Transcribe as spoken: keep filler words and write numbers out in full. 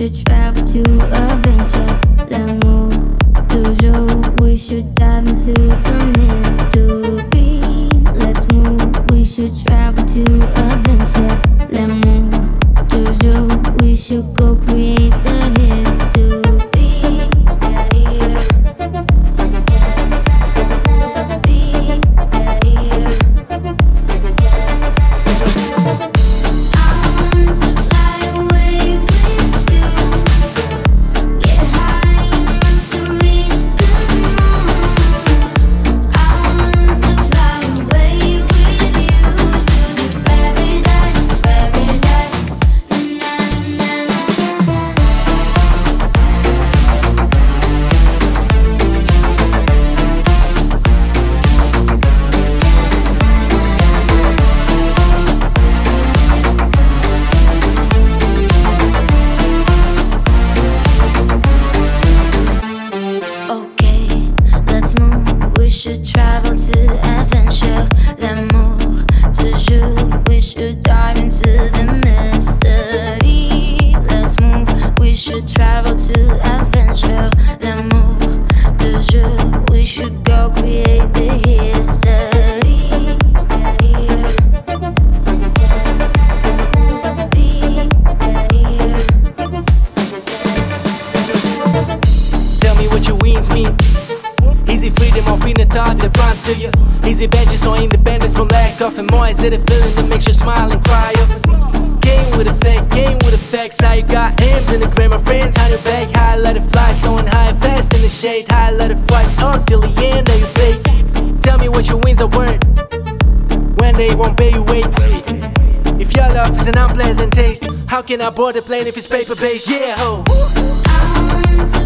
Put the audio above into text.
should travel to adventure. L'amour, toujours. We should dive into the mystery. Let's move. We should travel to adventure. L'amour, toujours. We should go create the history. We should travel to adventure, l'amour, toujours. We should dive into the mystery. Let's move. We should travel to adventure, l'amour, toujours. We should go create the history. Tell me what your wings mean. Easy freedom or freedom thought that runs to you. Easy badges or independence from lack of. And more, is it a feeling that makes you smile and cry up? Game with effect, game with effects. How you got hands in the grammar friends on your back. High let it fly, slowing high and fast in the shade. High let it fight up till the end of your fate. Tell me what your wins are worth when they won't pay you weight. If your love is an unpleasant taste, how can I board the plane if it's paper based? Yeah, ho.